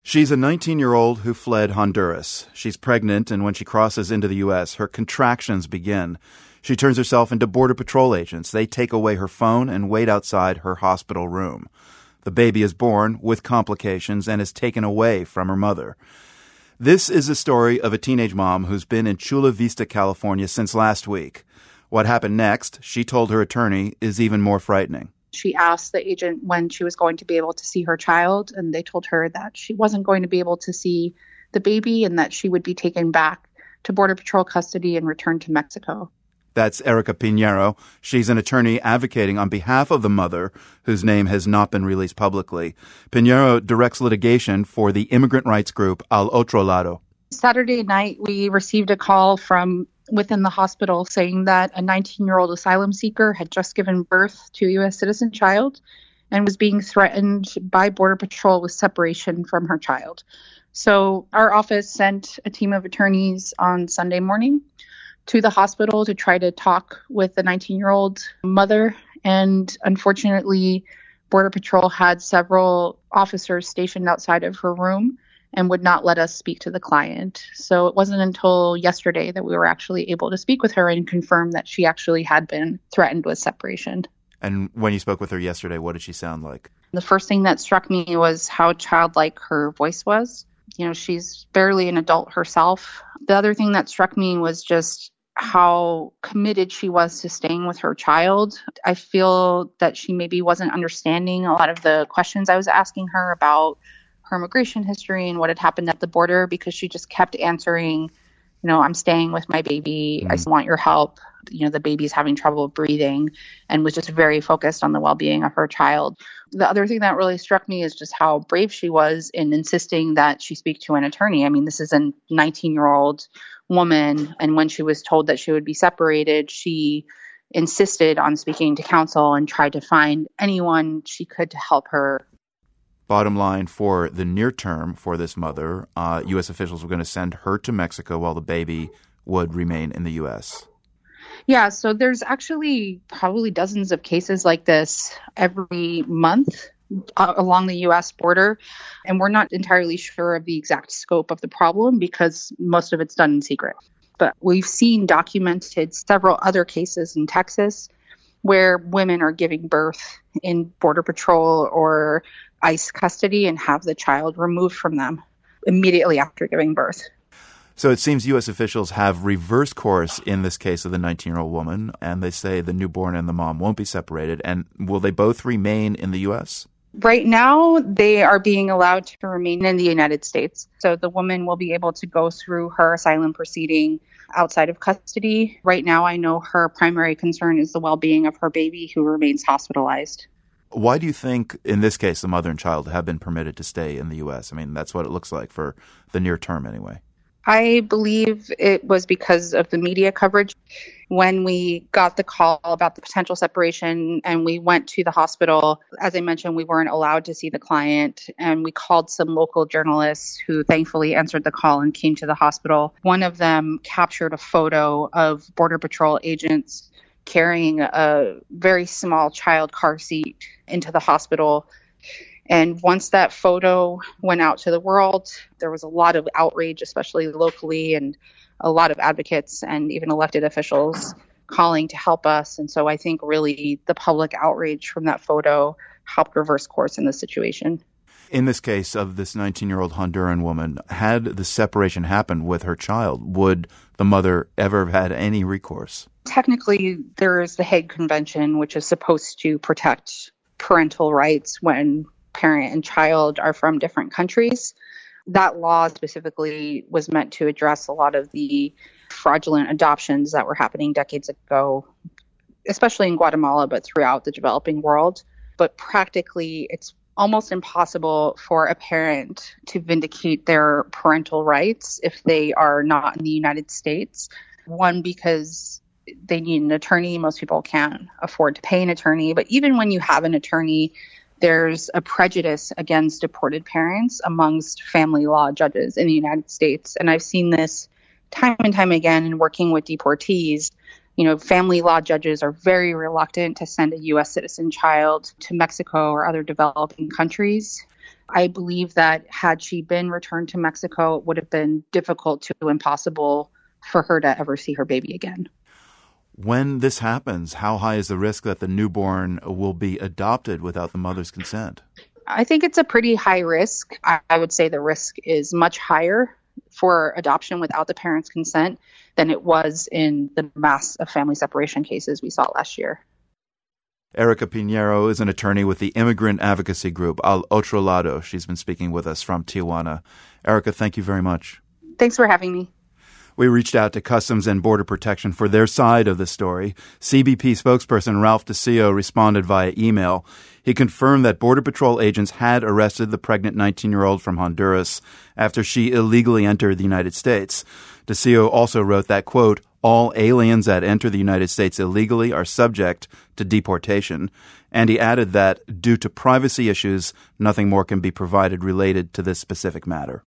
She's a 19-year-old who fled Honduras. She's pregnant, and when she crosses into the U.S., her contractions begin. She turns herself into Border Patrol agents. They take away her phone and wait outside her hospital room. The baby is born with complications and is taken away from her mother. This is a story of a teenage mom who's been in Chula Vista, California since last week. What happened next, she told her attorney, is even more frightening. She asked the agent when she was going to be able to see her child, and they told her that she wasn't going to be able to see the baby and that she would be taken back to Border Patrol custody and returned to Mexico. That's Erica Pinheiro. She's an attorney advocating on behalf of the mother, whose name has not been released publicly. Pinheiro directs litigation for the immigrant rights group Al Otro Lado. Saturday night, we received a call from within the hospital saying that a 19-year-old asylum seeker had just given birth to a U.S. citizen child and was being threatened by Border Patrol with separation from her child. So our office sent a team of attorneys on Sunday morning to the hospital to try to talk with the 19-year-old mother. And unfortunately, Border Patrol had several officers stationed outside of her room and would not let us speak to the client. So it wasn't until yesterday that we were actually able to speak with her and confirm that she actually had been threatened with separation. And when you spoke with her yesterday, what did she sound like? The first thing that struck me was how childlike her voice was. You know, she's barely an adult herself. The other thing that struck me was just how committed she was to staying with her child. I feel that she maybe wasn't understanding a lot of the questions I was asking her about her immigration history and what had happened at the border, because she just kept answering, you know, I'm staying with my baby. I want your help. You know, the baby's having trouble breathing, and was just very focused on the well-being of her child. The other thing that really struck me is just how brave she was in insisting that she speak to an attorney. I mean, this is a 19-year-old woman, and when she was told that she would be separated, she insisted on speaking to counsel and tried to find anyone she could to help her. Bottom line, for the near term for this mother, U.S. officials were going to send her to Mexico while the baby would remain in the U.S. Yeah, so there's actually probably dozens of cases like this every month along the U.S. border, and we're not entirely sure of the exact scope of the problem because most of it's done in secret. But we've seen documented several other cases in Texas where women are giving birth in Border Patrol or ICE custody and have the child removed from them immediately after giving birth. So it seems U.S. officials have reversed course in this case of the 19-year-old woman, and they say the newborn and the mom won't be separated. And will they both remain in the U.S.? Right now, they are being allowed to remain in the United States. So the woman will be able to go through her asylum proceeding outside of custody. Right now, I know her primary concern is the well-being of her baby, who remains hospitalized. Why do you think, in this case, the mother and child have been permitted to stay in the U.S.? I mean, that's what it looks like for the near term anyway. I believe it was because of the media coverage. When we got the call about the potential separation and we went to the hospital, as I mentioned, we weren't allowed to see the client, and we called some local journalists who thankfully answered the call and came to the hospital. One of them captured a photo of Border Patrol agents carrying a very small child car seat into the hospital. And once that photo went out to the world, there was a lot of outrage, especially locally, and a lot of advocates and even elected officials calling to help us. And so I think really the public outrage from that photo helped reverse course in this situation. In this case of this 19-year-old Honduran woman, had the separation happened with her child, would the mother ever have had any recourse? Technically, there is the Hague Convention, which is supposed to protect parental rights when parent and child are from different countries. That law specifically was meant to address a lot of the fraudulent adoptions that were happening decades ago, especially in Guatemala, but throughout the developing world. But practically, it's almost impossible for a parent to vindicate their parental rights if they are not in the United States. One, because they need an attorney. Most people can't afford to pay an attorney. But even when you have an attorney, there's a prejudice against deported parents amongst family law judges in the United States. And I've seen this time and time again in working with deportees. You know, family law judges are very reluctant to send a U.S. citizen child to Mexico or other developing countries. I believe that had she been returned to Mexico, it would have been difficult to impossible for her to ever see her baby again. When this happens, how high is the risk that the newborn will be adopted without the mother's consent? I think it's a pretty high risk. I would say the risk is much higher for adoption without the parents' consent than it was in the mass of family separation cases we saw last year. Erica Pinheiro is an attorney with the immigrant advocacy group Al Otro Lado. She's been speaking with us from Tijuana. Erica, thank you very much. Thanks for having me. We reached out to Customs and Border Protection for their side of the story. CBP spokesperson Ralph DeCio responded via email. He confirmed that Border Patrol agents had arrested the pregnant 19-year-old from Honduras after she illegally entered the United States. DeCio also wrote that, quote, all aliens that enter the United States illegally are subject to deportation. And he added that, due to privacy issues, nothing more can be provided related to this specific matter.